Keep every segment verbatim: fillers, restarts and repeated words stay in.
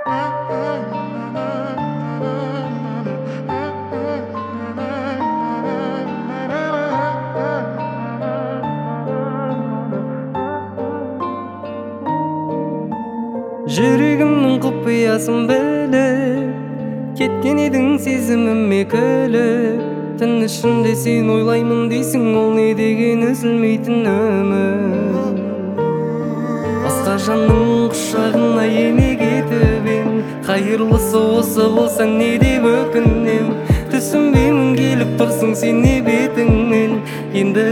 Жүрегімнің құпиясын біліп кеткен едің сезіміме күліп. Түн ішінде сен ойлаймын дейсің, ол не деген үзілмейтін үміт. Басқа жанның құшағына ене кетіп ем, қайырлысы осы болса не деп өкінем. Түсінбеймін келіп тұрсың сен не бетіңнен енді.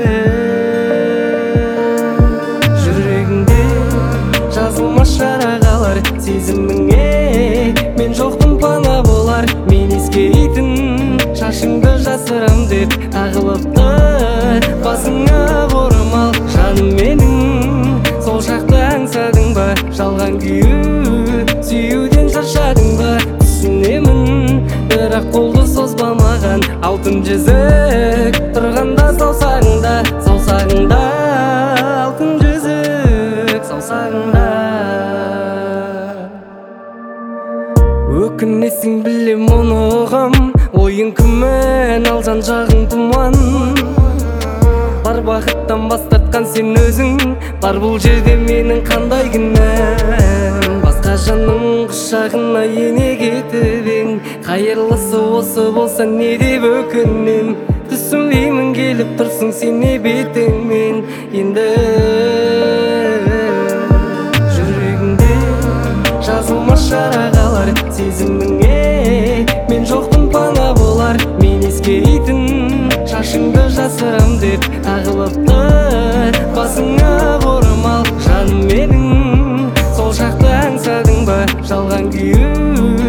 Жүрегіңде жазылмас жарағалар сезіміңе, мен жоқтың пана болар. Мен ескейтін шашыңды жасырам деп тағылыпты басыңа орамал. Жаным менің сол шақты аңсадың ба, жалған күйі сүюден шаршадың ба? Түсінемін, бірақ қолды созба маған. Алтын жүзік тұрғанда саусағыңда, саусағыңда алтын жүзік саусағыңда. Өкінесің білем оны ұғам, ойың күмән ал жан жағың тұман. Бар бақыттан бас тартқан сен өзің, бар бұл жерде менің қандай кінәм? Басқа жанның құшағына ене кетіп ең, қайырлысы осы болса не деп өкінем. Түсінбеймін келіп тұрсың сен не бетіңмен енді. Жүрегіңде жазылмас жарағалар сезіміңе, мен жоқтың пана болар. Мен ескейтін шашыңды жасырам деп тағылыпты басыңа орамал. Жаным менің сол шақты аңсадың ба, жалған күйі